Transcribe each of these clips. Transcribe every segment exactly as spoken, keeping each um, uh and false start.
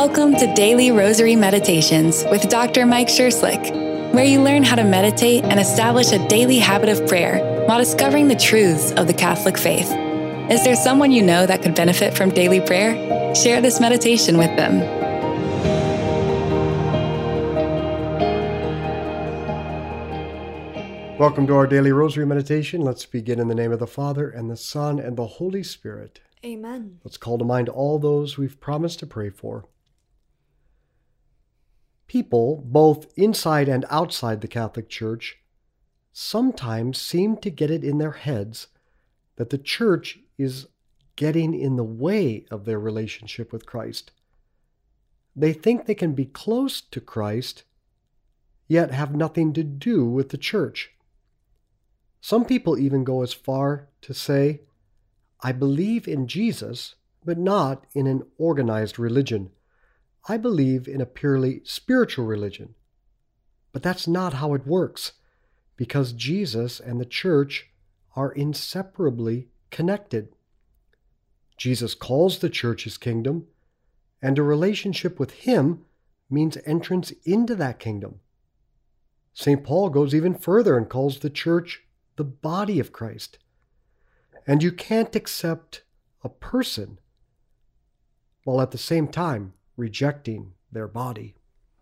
Welcome to Daily Rosary Meditations with Doctor Mike Schurslick, where you learn how to meditate and establish a daily habit of prayer while discovering the truths of the Catholic faith. Is there someone you know that could benefit from daily prayer? Share this meditation with them. Welcome to our daily rosary meditation. Let's begin in the name of the Father, and the Son, and the Holy Spirit. Amen. Let's call to mind all those we've promised to pray for. People, both inside and outside the Catholic Church, sometimes seem to get it in their heads that the Church is getting in the way of their relationship with Christ. They think they can be close to Christ, yet have nothing to do with the Church. Some people even go as far to say, I believe in Jesus, but not in an organized religion. I believe in a purely spiritual religion. But that's not how it works, because Jesus and the Church are inseparably connected. Jesus calls the Church his kingdom, and a relationship with him means entrance into that kingdom. Saint Paul goes even further and calls the Church the body of Christ. And you can't accept a person while at the same time rejecting their body.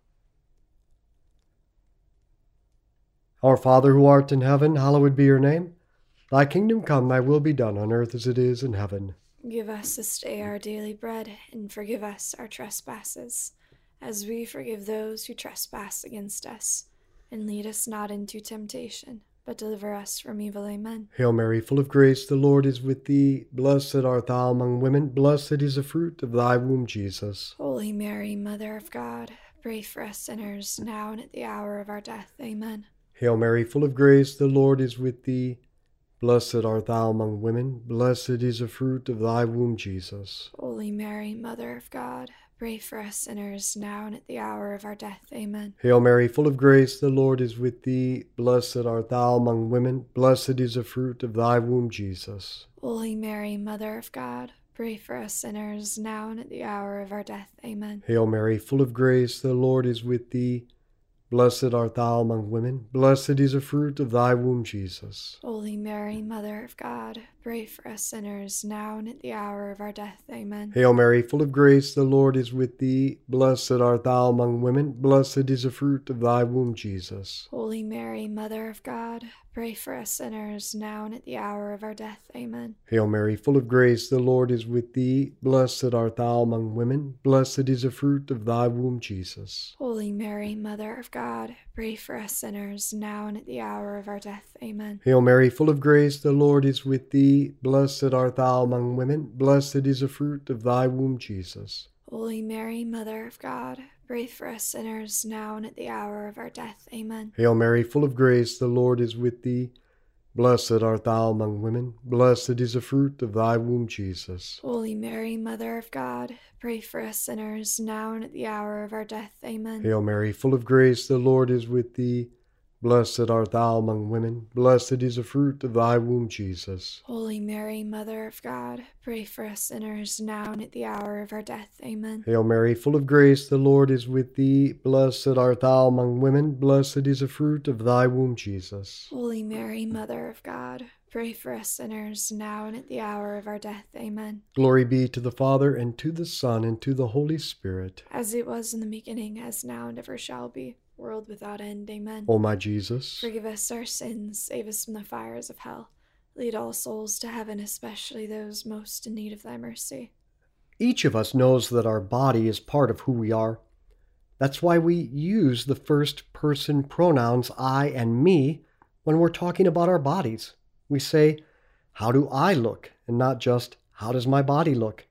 Our Father who art in heaven, hallowed be your name. Thy kingdom come, thy will be done on earth as it is in heaven. Give us this day our daily bread, and forgive us our trespasses, as we forgive those who trespass against us. And lead us not into temptation, but deliver us from evil. Amen. Hail Mary, full of grace, the Lord is with thee. Blessed art thou among women. Blessed is the fruit of thy womb, Jesus. Holy Mary, Mother of God, pray for us sinners, now and at the hour of our death. Amen. Hail Mary, full of grace, the Lord is with thee. Blessed art thou among women. Blessed is the fruit of thy womb, Jesus. Holy Mary, Mother of God, pray for us sinners, now and at the hour of our death. Amen. Hail Mary, full of grace, the Lord is with thee. Blessed art thou among women. Blessed is the fruit of thy womb, Jesus. Holy Mary, Mother of God, pray for us sinners, now and at the hour of our death. Amen. Hail Mary, full of grace, the Lord is with thee. Blessed art thou among women. Blessed is the fruit of thy womb, Jesus. Holy Mary, Mother of God, pray for us sinners, now and at the hour of our death. Amen. Hail Mary, full of grace, the Lord is with thee. Blessed art thou among women. Blessed is the fruit of thy womb, Jesus. Holy Mary, Mother of God, pray for us sinners, now and at the hour of our death. Amen. Hail Mary, full of grace, the Lord is with thee. Blessed art thou among women. Blessed is the fruit of thy womb, Jesus. Holy Mary, Mother of God, pray for us sinners, now and at the hour of our death. Amen. Hail Mary, full of grace, the Lord is with thee. Blessed art thou among women. Blessed is the fruit of thy womb, Jesus. Holy Mary, Mother of God, pray for us sinners, now and at the hour of our death. Amen. Hail Mary, full of grace, the Lord is with thee. Blessed art thou among women. Blessed is the fruit of thy womb, Jesus. Holy Mary, Mother of God, pray for us sinners, now and at the hour of our death. Amen. Hail Mary, full of grace, the Lord is with thee. Blessed art thou among women. Blessed is the fruit of thy womb, Jesus. Holy Mary, Mother of God, pray for us sinners, now and at the hour of our death. Amen. Hail Mary, full of grace, the Lord is with thee. Blessed art thou among women. Blessed is the fruit of thy womb, Jesus. Holy Mary, Mother of God, pray for us sinners, now and at the hour of our death. Amen. Glory be to the Father, and to the Son, and to the Holy Spirit. As it was in the beginning, as now, and ever shall be, world without end. Amen. O my Jesus, forgive us our sins, save us from the fires of hell. Lead all souls to heaven, especially those most in need of thy mercy. Each of us knows that our body is part of who we are. That's why we use the first person pronouns I and me when we're talking about our bodies. We say, how do I look? And not just, how does my body look?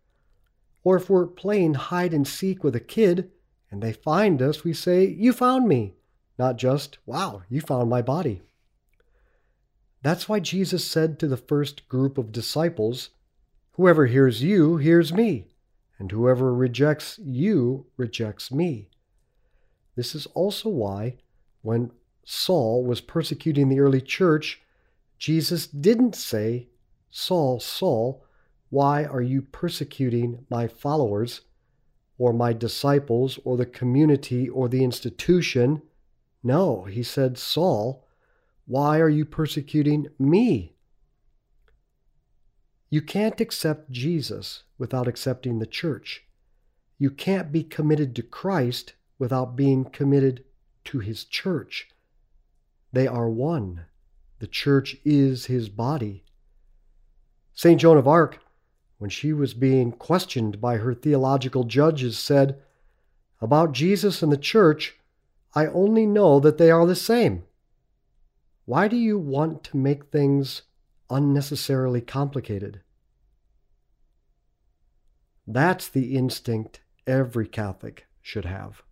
Or if we're playing hide and seek with a kid and they find us, we say, you found me. Not just, wow, you found my body. That's why Jesus said to the first group of disciples, whoever hears you hears me, and whoever rejects you rejects me. This is also why, when Saul was persecuting the early church, Jesus didn't say, Saul, Saul, why are you persecuting my followers? or my disciples or the community or the institution. No, he said, Saul, why are you persecuting me? You can't accept Jesus without accepting the church. You can't be committed to Christ without being committed to his church. They are one. The church is his body. Saint Joan of Arc, when she was being questioned by her theological judges, said, "About Jesus and the church, I only know that they are the same." Why do you want to make things unnecessarily complicated? That's the instinct every Catholic should have.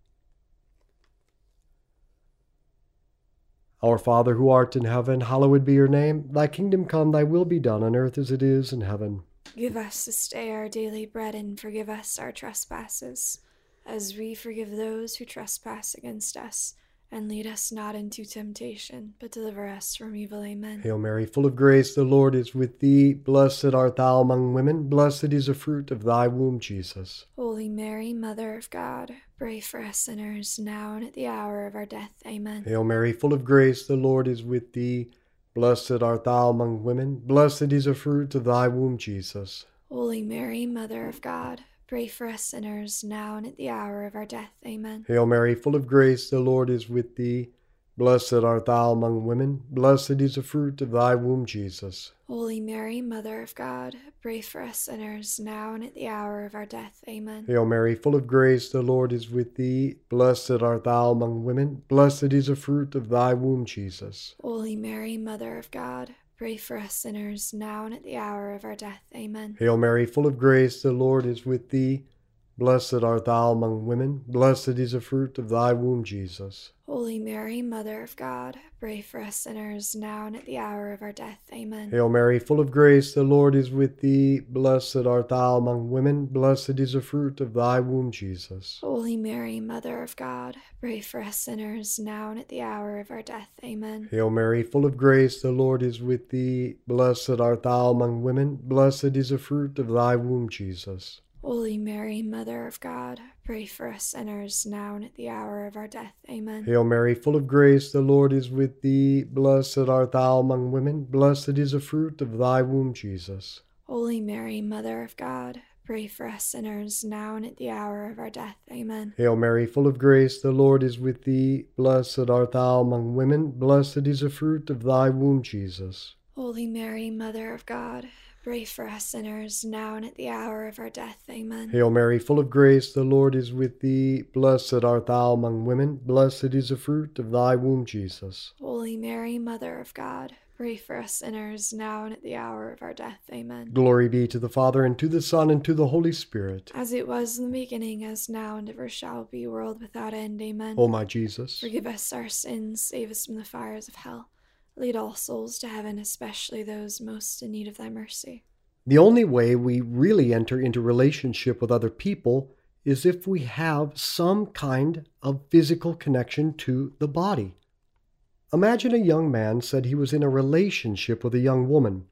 Our Father, who art in heaven, hallowed be your name. Thy kingdom come, thy will be done on earth as it is in heaven. Give us this day our daily bread, and forgive us our trespasses, as we forgive those who trespass against us. And lead us not into temptation, but deliver us from evil. Amen. Hail Mary, full of grace, the Lord is with thee. Blessed art thou among women. Blessed is the fruit of thy womb, Jesus. Holy Mary, Mother of God, pray for us sinners, now and at the hour of our death. Amen. Hail Mary, full of grace, the Lord is with thee. Blessed art thou among women. Blessed is the fruit of thy womb, Jesus. Holy Mary, Mother of God, pray for us sinners, now and at the hour of our death. Amen. Hail Mary, full of grace, the Lord is with thee. Blessed art thou among women. Blessed is the fruit of thy womb, Jesus. Holy Mary, Mother of God, pray for us sinners, now and at the hour of our death. Amen. Hail Mary, full of grace, the Lord is with thee. Blessed art thou among women. Blessed is the fruit of thy womb, Jesus. Holy Mary, Mother of God, pray for us sinners, now and at the hour of our death. Amen. Hail Mary, full of grace, the Lord is with thee. Blessed art thou among women. Blessed is the fruit of thy womb, Jesus. Holy Mary, Mother of God, pray for us sinners, now and at the hour of our death. Amen. Hail Mary, full of grace, the Lord is with thee. Blessed art thou among women. Blessed is the fruit of thy womb, Jesus. Holy Mary, Mother of God, pray for us sinners, now and at the hour of our death. Amen. Hail Mary, full of grace, the Lord is with thee. Blessed art thou among women. Blessed is the fruit of thy womb, Jesus. Holy Mary, Mother of God, pray for us sinners, now and at the hour of our death. Amen. Hail Mary, full of grace, the Lord is with thee. Blessed art thou among women. Blessed is the fruit of thy womb, Jesus. Holy Mary, Mother of God, pray for us sinners, now and at the hour of our death. Amen. Hail Mary, full of grace, the Lord is with thee. Blessed art thou among women. Blessed is the fruit of thy womb, Jesus. Holy Mary, Mother of God, pray for us sinners, now and at the hour of our death. Amen. Hail Mary, full of grace, the Lord is with thee. Blessed art thou among women. Blessed is the fruit of thy womb, Jesus. Holy Mary, Mother of God, pray for us sinners, now and at the hour of our death. Amen. Glory be to the Father, and to the Son, and to the Holy Spirit. As it was in the beginning, as now, and ever shall be, world without end. Amen. O my Jesus, forgive us our sins, save us from the fires of hell. Lead all souls to heaven, especially those most in need of thy mercy. The only way we really enter into relationship with other people is if we have some kind of physical connection to the body. Imagine a young man said he was in a relationship with a young woman.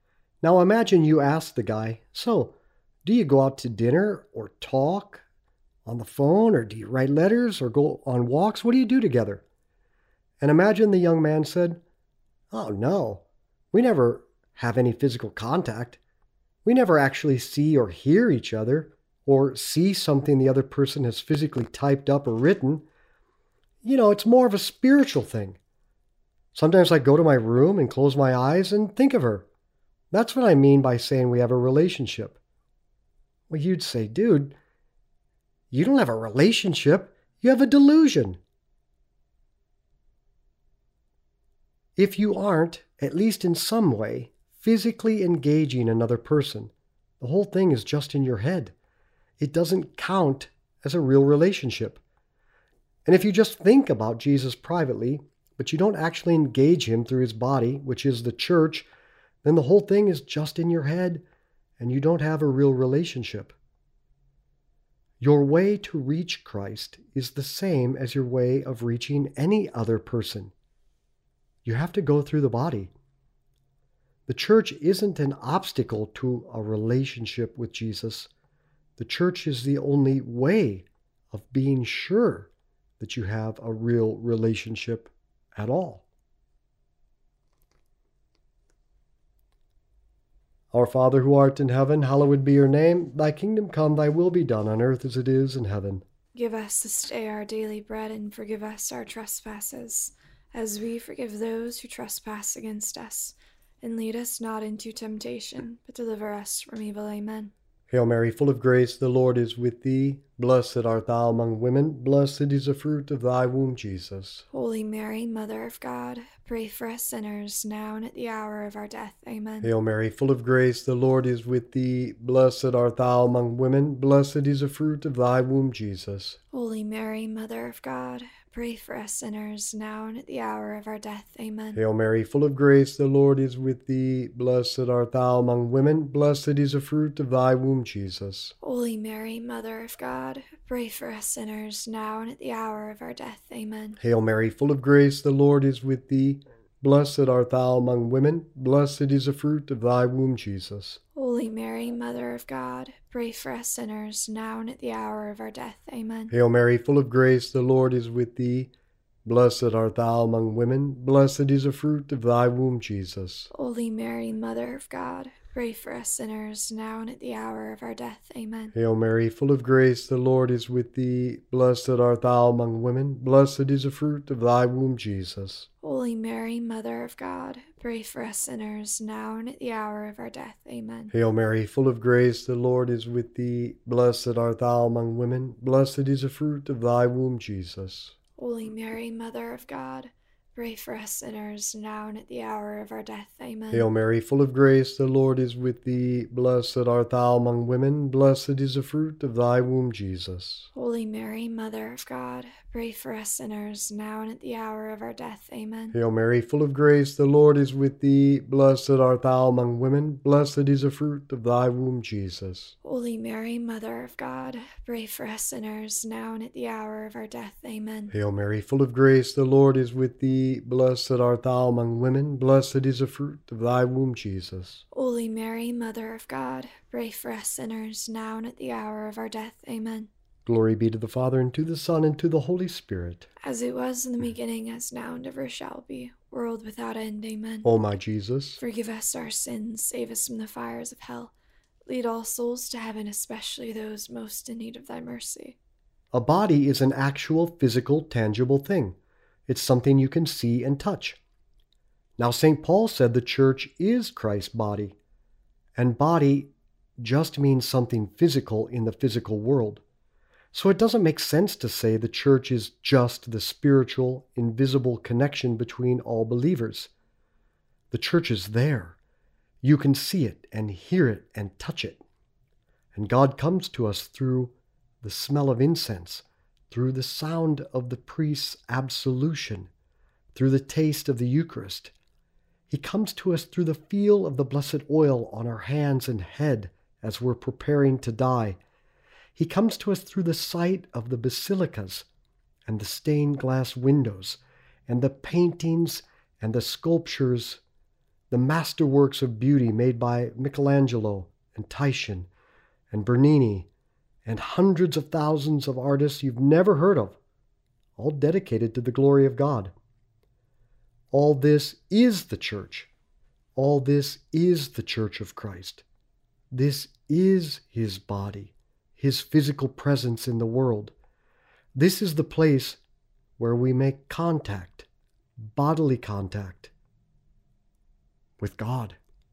Now imagine you ask the guy, "So, do you go out to dinner or talk on the phone, or do you write letters or go on walks? What do you do together?" And imagine the young man said, "Oh, no, we never have any physical contact. We never actually see or hear each other, or see something the other person has physically typed up or written. You know, it's more of a spiritual thing. Sometimes I go to my room and close my eyes and think of her. That's what I mean by saying we have a relationship." Well, you'd say, "Dude, you don't have a relationship. You have a delusion." If you aren't, at least in some way, physically engaging another person, the whole thing is just in your head. It doesn't count as a real relationship. And if you just think about Jesus privately, but you don't actually engage him through his body, which is the church, then the whole thing is just in your head, and you don't have a real relationship. Your way to reach Christ is the same as your way of reaching any other person. You have to go through the body. The church isn't an obstacle to a relationship with Jesus. The church is the only way of being sure that you have a real relationship at all. Our Father who art in heaven, hallowed be your name. Thy kingdom come, thy will be done on earth as it is in heaven. Give us this day our daily bread, and forgive us our trespasses, as we forgive those who trespass against us. And lead us not into temptation, but deliver us from evil. Amen. Hail Mary, full of grace, the Lord is with thee. Blessed art thou among women, blessed is the fruit of thy womb, Jesus. Holy Mary, Mother of God, pray for us sinners, now and at the hour of our death. Amen. Hail Mary, full of grace, the Lord is with thee. Blessed art thou among women, blessed is the fruit of thy womb, Jesus. Holy Mary, Mother of God, pray for us sinners, now and at the hour of our death. Amen. Hail Mary, full of grace, the Lord is with thee. Blessed art thou among women, blessed is the fruit of thy womb, Jesus. Holy Mary, Mother of God, pray for us sinners, now and at the hour of our death. Amen. Hail Mary, full of grace, the Lord is with thee. Blessed art thou among women, blessed is the fruit of thy womb, Jesus. Holy Mary, Mother of God, pray for us sinners, now and at the hour of our death. Amen. Hail Mary, full of grace, the Lord is with thee. Blessed art thou among women, blessed is the fruit of thy womb, Jesus. Holy Mary, Mother of God, pray for us sinners, now and at the hour of our death. Amen. Hail Mary, full of grace, the Lord is with thee. Blessed art thou among women, blessed is the fruit of thy womb, Jesus. Holy Mary, Mother of God, pray for us sinners, now and at the hour of our death. Amen. Hail Mary, full of grace, the Lord is with thee. Blessed art thou among women, blessed is the fruit of thy womb, Jesus. Holy Mary, Mother of God, pray for us sinners, now and at the hour of our death. Amen. Hail Mary, full of grace, the Lord is with thee. Blessed art thou among women, blessed is the fruit of thy womb, Jesus. Holy Mary, Mother of God, pray for us sinners, now and at the hour of our death. Amen. Hail Mary, full of grace, the Lord is with thee. Blessed art thou among women, blessed is the fruit of thy womb, Jesus. Holy Mary, Mother of God, pray for us sinners, now and at the hour of our death. Amen. Hail Mary, full of grace, the Lord is with thee. Blessed art thou among women, blessed is the fruit of thy womb, Jesus. Holy Mary, Mother of God, pray for us sinners, now and at the hour of our death. Amen. Glory be to the Father, and to the Son, and to the Holy Spirit. As it was in the beginning, as now, and ever shall be, world without end. Amen. O my Jesus, forgive us our sins, save us from the fires of hell. Lead all souls to heaven, especially those most in need of thy mercy. a body is an actual, physical, tangible thing. It's something you can see and touch. Now, Saint Paul said the church is Christ's body, and body just means something physical in the physical world. So it doesn't make sense to say the church is just the spiritual, invisible connection between all believers. The church is there. You can see it and hear it and touch it. And God comes to us through the smell of incense, through the sound of the priest's absolution, through the taste of the Eucharist. He comes to us through the feel of the blessed oil on our hands and head as we're preparing to die. He comes to us through the sight of the basilicas and the stained glass windows and the paintings and the sculptures, the masterworks of beauty made by Michelangelo and Titian and Bernini and hundreds of thousands of artists you've never heard of, all dedicated to the glory of God. All this is the church. All this is the church of Christ. This is his body, his physical presence in the world. This is the place where we make contact, bodily contact, with God.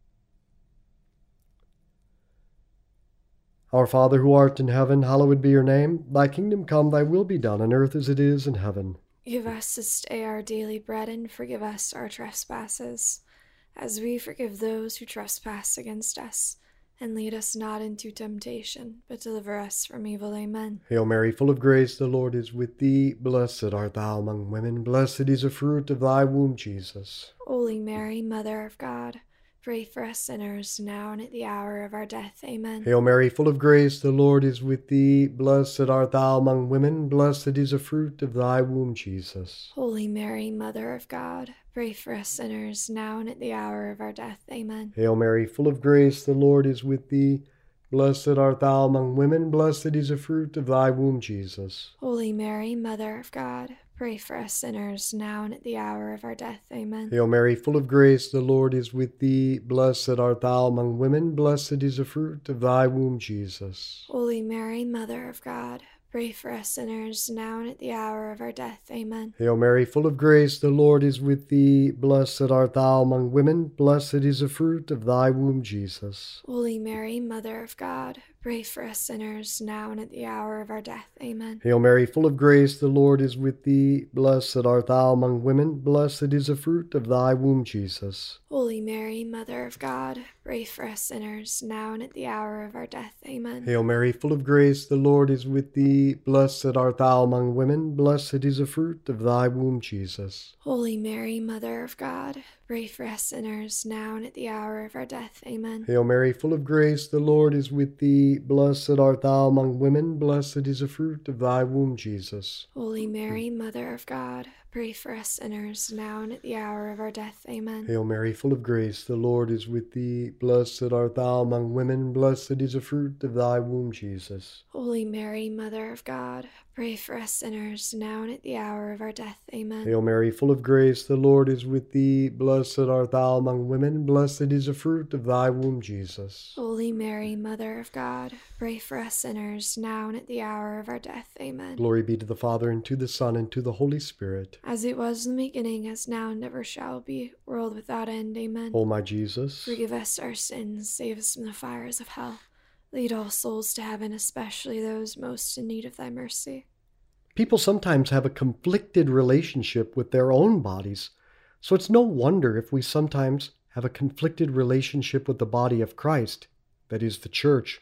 Our Father who art in heaven, hallowed be your name. Thy kingdom come, thy will be done on earth as it is in heaven. Give us this day our daily bread, and forgive us our trespasses, as we forgive those who trespass against us. And lead us not into temptation, but deliver us from evil. Amen. Hail Mary, full of grace, the Lord is with thee. Blessed art thou among women. Blessed is the fruit of thy womb, Jesus. Holy Mary, Mother of God, pray for us sinners, now and at the hour of our death. Amen. Hail Mary, full of grace, the Lord is with thee. Blessed art thou among women. Blessed is the fruit of thy womb, Jesus. Holy Mary, Mother of God, pray for us sinners, now and at the hour of our death. Amen. Hail Mary, full of grace, the Lord is with thee. Blessed art thou among women, blessed is the fruit of thy womb, Jesus. Holy Mary, Mother of God, pray for us sinners, now and at the hour of our death. Amen. Hail Mary, full of grace, the Lord is with thee. Blessed art thou among women, blessed is the fruit of thy womb, Jesus. Holy Mary, Mother of God, pray for us sinners, now and at the hour of our death. Amen. Hail Mary, full of grace, the Lord is with thee. Blessed art thou among women, blessed is the fruit of thy womb, Jesus. Holy Mary, Mother of God, pray for us sinners, now and at the hour of our death. Amen. Hail Mary, full of grace, the Lord is with thee. Blessed art thou among women, blessed is the fruit of thy womb, Jesus. Holy Mary, Mother of God, pray for us sinners, now and at the hour of our death. Amen. Hail Mary, full of grace, the Lord is with thee. Blessed art thou among women, blessed is the fruit of thy womb, Jesus. Holy Mary, Mother of God, pray for us sinners, now and at the hour of our death. Amen. Hail Mary, full of grace, the Lord is with thee. Blessed art thou among women, blessed is the fruit of thy womb, Jesus. Holy Mary, Mother of God, pray for us sinners, now and at the hour of our death. Amen. Hail Mary, full of grace, the Lord is with thee. Blessed art thou among women, blessed is the fruit of thy womb, Jesus. Holy Mary, Mother of God, pray for us sinners, now and at the hour of our death. Amen. Hail Mary, full of grace, the Lord is with thee. Blessed art thou among women, blessed is the fruit of thy womb, Jesus. Holy Mary, Mother of God, pray for us sinners, now and at the hour of our death. Amen. Glory be to the Father, and to the Son, and to the Holy Spirit. As it was in the beginning, as now, and ever shall be, world without end. Amen. O my Jesus, forgive us our sins, save us from the fires of hell. Lead all souls to heaven, especially those most in need of thy mercy. people sometimes have a conflicted relationship with their own bodies, so it's no wonder if we sometimes have a conflicted relationship with the body of Christ, that is, the church.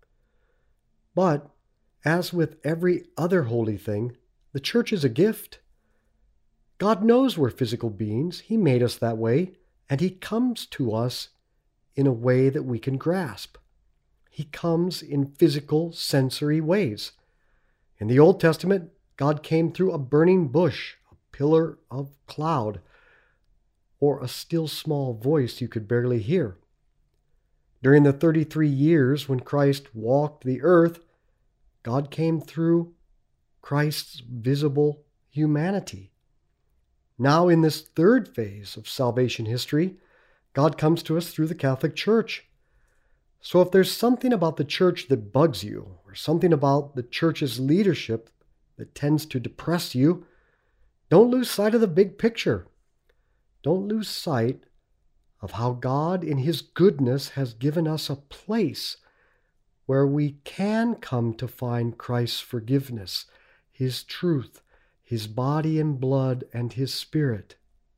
But, as with every other holy thing, the church is a gift. God knows we're physical beings. He made us that way, and He comes to us in a way that we can grasp. He comes in physical, sensory ways. In the Old Testament, God came through a burning bush, a pillar of cloud, or a still small voice you could barely hear. During the thirty-three years when Christ walked the earth, God came through Christ's visible humanity. Now, in this third phase of salvation history, God comes to us through the Catholic Church. So if there's something about the church that bugs you, or something about the church's leadership that tends to depress you, don't lose sight of the big picture. Don't lose sight of how God, in His goodness, has given us a place where we can come to find Christ's forgiveness, His truth, His body and blood, and His Spirit.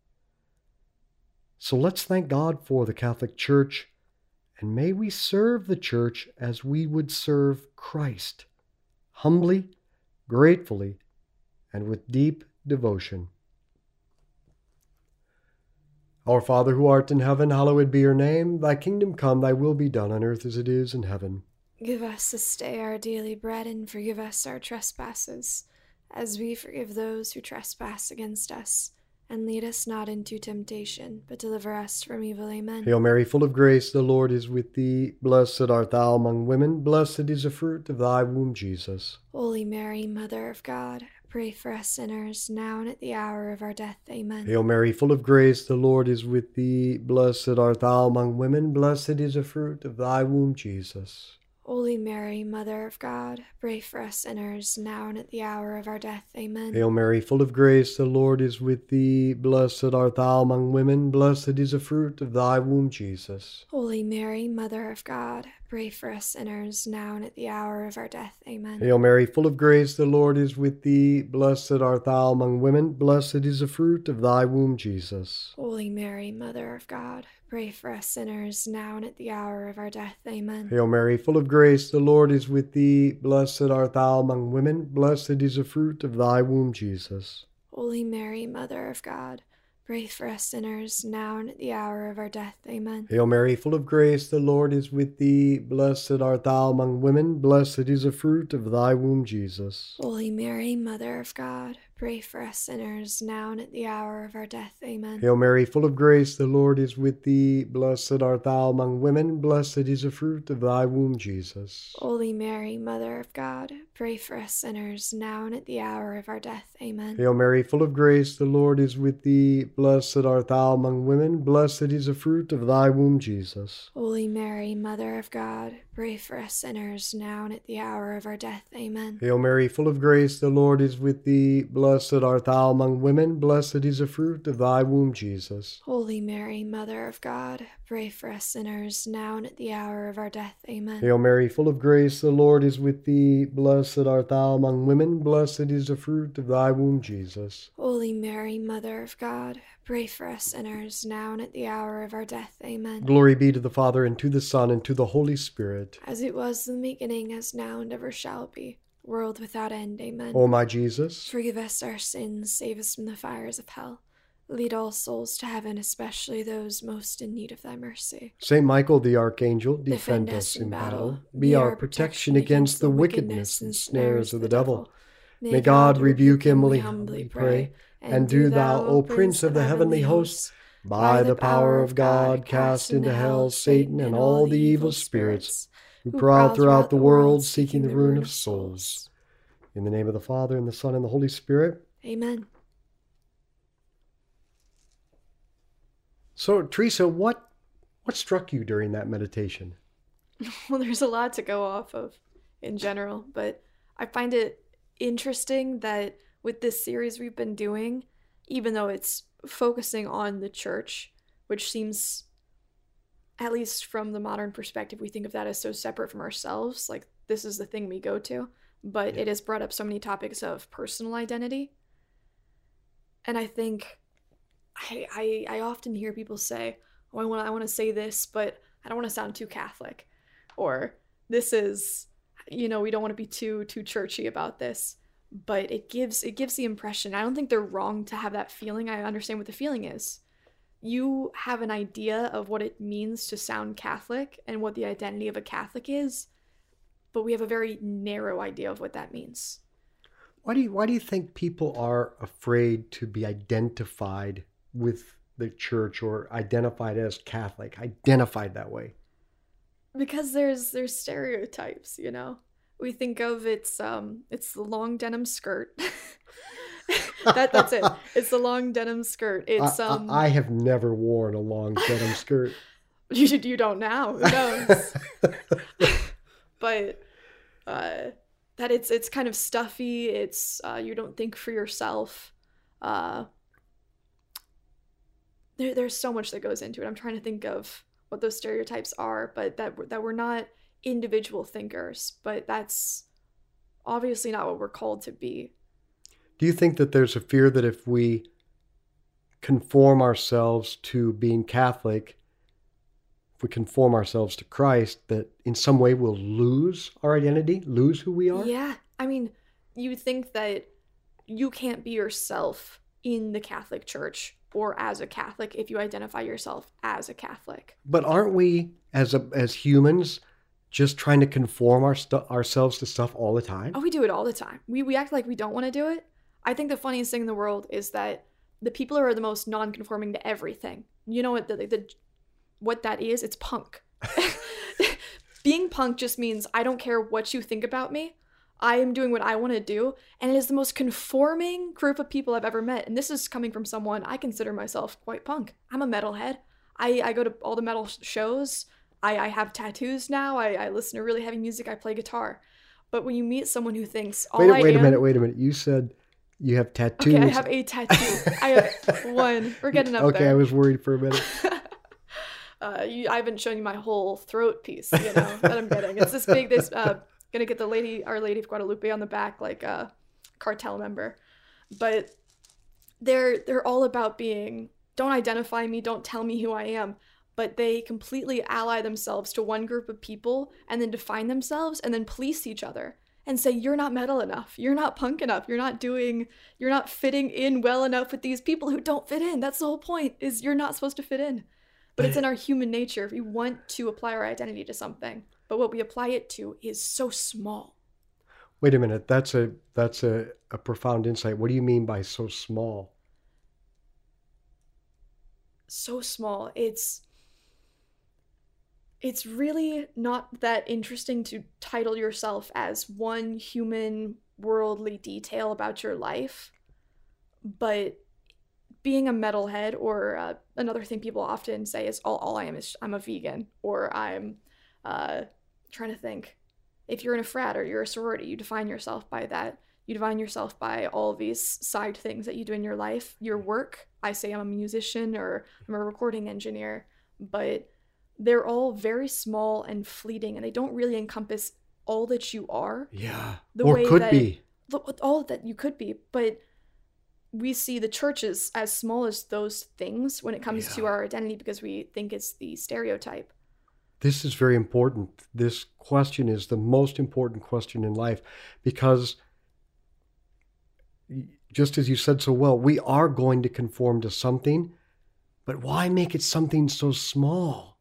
So let's thank God for the Catholic Church, and may we serve the Church as we would serve Christ, humbly, gratefully, and with deep devotion. Our Father who art in heaven, hallowed be your name. Thy kingdom come, thy will be done on earth as it is in heaven. Give us this day our daily bread, and forgive us our trespasses, as we forgive those who trespass against us. And lead us not into temptation, but deliver us from evil. Amen. Hail Mary, full of grace, the Lord is with thee. Blessed art thou among women. Blessed is the fruit of thy womb, Jesus. Holy Mary, Mother of God, pray for us sinners, now and at the hour of our death. Amen. Hail Mary, full of grace, the Lord is with thee. Blessed art thou among women. Blessed is the fruit of thy womb, Jesus. Holy Mary, Mother of God, pray for us sinners, now and at the hour of our death. Amen. Hail Mary, full of grace, the Lord is with thee. Blessed art thou among women. Blessed is the fruit of thy womb, Jesus. Holy Mary, Mother of God, pray for us sinners, now and at the hour of our death. Amen. Hail Mary, full of grace, the Lord is with thee. Blessed art thou among women. Blessed is the fruit of thy womb, Jesus. Holy Mary, Mother of God, pray for us sinners, now and at the hour of our death. Amen. Hail Mary, full of grace, the Lord is with thee. Blessed art thou among women. Blessed is the fruit of thy womb, Jesus. Holy Mary, Mother of God, pray for us sinners, now and at the hour of our death. Amen. Hail Mary, full of grace, the Lord is with thee. Blessed art thou among women. Blessed is the fruit of thy womb, Jesus. Holy Mary, Mother of God, pray for us sinners, now and at the hour of our death. Amen. Hail Mary, full of grace, the Lord is with thee. Blessed art thou among women, blessed is the fruit of thy womb, Jesus. Holy Mary, Mother of God, pray for us sinners, now and at the hour of our death. Amen. Hail Mary, full of grace, the Lord is with thee. Blessed art thou among women, blessed is the fruit of thy womb, Jesus. Holy Mary, Mother of God, pray for us sinners, now and at the hour of our death. Amen. Hail Mary, full of grace, the Lord is with thee. Blessed art thou among women, blessed is the fruit of thy womb, Jesus. Holy Mary, Mother of God, pray for us sinners, now and at the hour of our death. Amen. Hail Mary, full of grace, the Lord is with thee. Blessed art thou among women, blessed is the fruit of thy womb, Jesus. Holy Mary, Mother of God, pray for us sinners, now and at the hour of our death. Amen. Glory be to the Father, and to the Son, and to the Holy Spirit. As it was in the beginning, as now, and ever shall be, world without end. Amen. O my Jesus, forgive us our sins, save us from the fires of hell. Lead all souls to heaven, especially those most in need of thy mercy. Saint Michael the Archangel, defend, defend us in battle. Be our protection against the wickedness and snares of the devil. May God rebuke him, we humbly pray. And do thou, O Prince of the heavenly hosts, by the power of God, cast into hell Satan and all the evil spirits who prowl throughout the world seeking the ruin of souls. In the name of the Father, and the Son, and the Holy Spirit. Amen. So, Teresa, what what struck you during that meditation? Well, there's a lot to go off of in general, but I find it interesting that with this series we've been doing, even though it's focusing on the church, which seems, at least from the modern perspective, we think of that as so separate from ourselves, like this is the thing we go to, but yeah. It has brought up so many topics of personal identity. And I think I I, I often hear people say, oh, I want I want to say this, but I don't want to sound too Catholic, or this is, you know, we don't want to be too too churchy about this. But it gives it gives the impression, I don't think they're wrong to have that feeling. I understand what the feeling is. You have an idea of what it means to sound Catholic and what the identity of a Catholic is, but we have a very narrow idea of what that means. Why do you, why do you think people are afraid to be identified with the church or identified as Catholic, identified that way? Because there's there's stereotypes, you know? We think of it's um it's the long denim skirt. that that's it. It's the long denim skirt. It's I, um I, I have never worn a long denim skirt. You you don't now. Who knows? But uh that it's it's kind of stuffy. It's uh you don't think for yourself. Uh there there's so much that goes into it. I'm trying to think of what those stereotypes are, but that that we're not individual thinkers, but that's obviously not what we're called to be. Do you think that there's a fear that if we conform ourselves to being Catholic, if we conform ourselves to Christ, that in some way we'll lose our identity, lose who we are? Yeah. I mean, you think that you can't be yourself in the Catholic Church or as a Catholic if you identify yourself as a Catholic. But aren't we, as a, as humans, just trying to conform our stu- ourselves to stuff all the time? Oh, we do it all the time. We we act like we don't want to do it. I think the funniest thing in the world is that the people who are the most non-conforming to everything, you know what the, the what that is? It's punk. Being punk just means I don't care what you think about me. I am doing what I want to do. And it is the most conforming group of people I've ever met. And this is coming from someone, I consider myself quite punk. I'm a metalhead. I, I go to all the metal shows. I, I have tattoos now. I, I listen to really heavy music. I play guitar. But when you meet someone who thinks, all wait, I wait am... a minute, wait a minute. You said you have tattoos. Okay, I have a tattoo. I have one. We're getting up okay, there. Okay, I was worried for a minute. uh, you, I haven't shown you my whole throat piece, you know, that I'm getting. It's this big, this, uh, gonna get the lady, Our Lady of Guadalupe on the back, like a cartel member. But they're they're all about being, don't identify me, don't tell me who I am. But they completely ally themselves to one group of people and then define themselves and then police each other and say, you're not metal enough. You're not punk enough. You're not doing, you're not fitting in well enough with these people who don't fit in. That's the whole point, is you're not supposed to fit in. But it's in our human nature. We want to apply our identity to something, but what we apply it to is so small. Wait a minute. That's a that's a, a profound insight. What do you mean by so small? So small. It's it's really not that interesting to title yourself as one human worldly detail about your life, but being a metalhead, or uh, another thing people often say is all, all I am is I'm a vegan, or I'm uh, trying to think. If you're in a frat or you're a sorority, you define yourself by that. You define yourself by all these side things that you do in your life. Your work, I say I'm a musician or I'm a recording engineer, but they're all very small and fleeting, and they don't really encompass all that you are. Yeah, the or way could that, be. All that you could be, but we see the churches as small as those things when it comes Yeah. to our identity, because we think it's the stereotype. This is very important. This question is the most important question in life, because just as you said so well, we are going to conform to something, but why make it something so small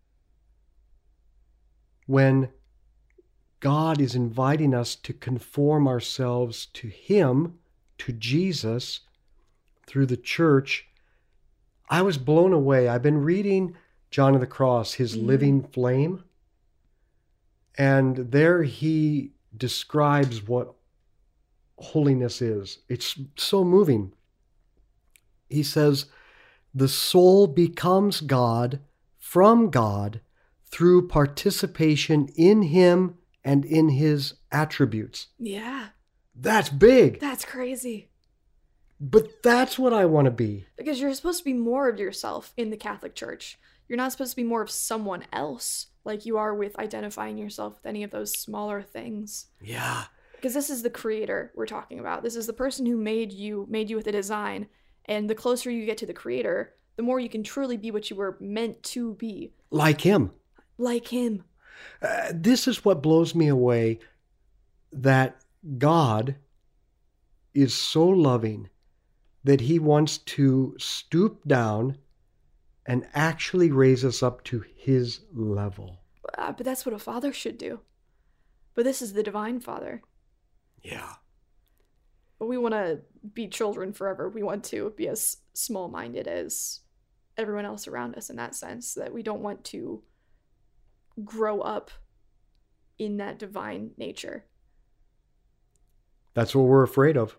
when God is inviting us to conform ourselves to Him, to Jesus, through the church? I was blown away. I've been reading John of the Cross, his Mm. living flame, and there he describes what holiness is. It's so moving. He says, the soul becomes God from God through participation in Him and in His attributes. Yeah, That's big, that's crazy. but that's what I want to be. Because you're supposed to be more of yourself in the Catholic Church. You're not supposed to be more of someone else like you are with identifying yourself with any of those smaller things. Yeah. Because this is the creator we're talking about. This is the person who made you, made you with a design. And the closer you get to the creator, the more you can truly be what you were meant to be. Like Him. Like Him. Uh, this is what blows me away, that God is so loving that He wants to stoop down and actually raise us up to His level. Uh, but that's what a father should do. But this is the divine Father. Yeah. But we want to be children forever. We want to be as small-minded as everyone else around us in that sense, that we don't want to grow up in that divine nature. That's what we're afraid of.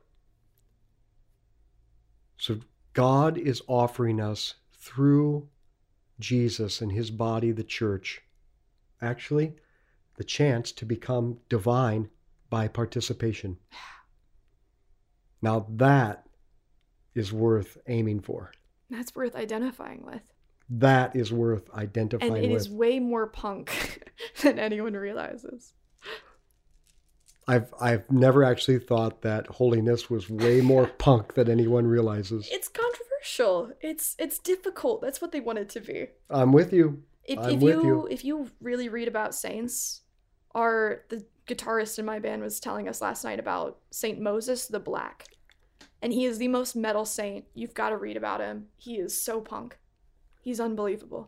So God is offering us through Jesus and His body, the church, actually, the chance to become divine by participation. Now that is worth aiming for. That's worth identifying with. That is worth identifying And it with. is way more punk than anyone realizes. I've I've never actually thought that holiness was way more punk than anyone realizes. It's controversial. It's it's difficult. That's what they want it to be. I'm with you. If I'm if with you, you. if you really read about saints, our the guitarist in my band was telling us last night about Saint Moses the Black. And he is the most metal saint. You've got to read about him. He is so punk. He's unbelievable.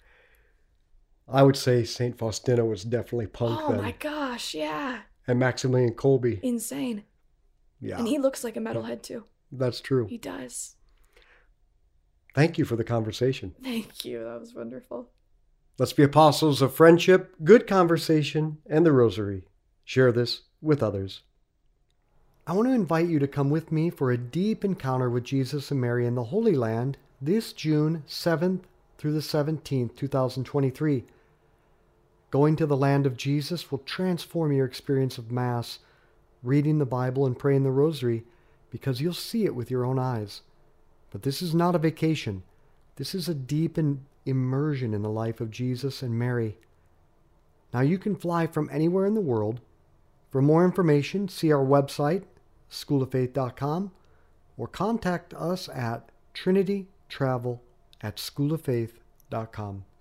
I would say Saint Faustina was definitely punk Oh then. my gosh, yeah. And Maximilian Kolbe. Insane. Yeah, And he looks like a metalhead too. that's true. He does. Thank you for the conversation. Thank you. That was wonderful. Let's be apostles of friendship, good conversation, and the rosary. Share this with others. I want to invite you to come with me for a deep encounter with Jesus and Mary in the Holy Land this June seventh through the seventeenth, two thousand twenty-three. Going to the land of Jesus will transform your experience of Mass, reading the Bible and praying the rosary, because you'll see it with your own eyes. But this is not a vacation. This is a deep in- immersion in the life of Jesus and Mary. Now you can fly from anywhere in the world. For more information, see our website, school of faith dot com, or contact us at trinitytravel at school of faith dot com.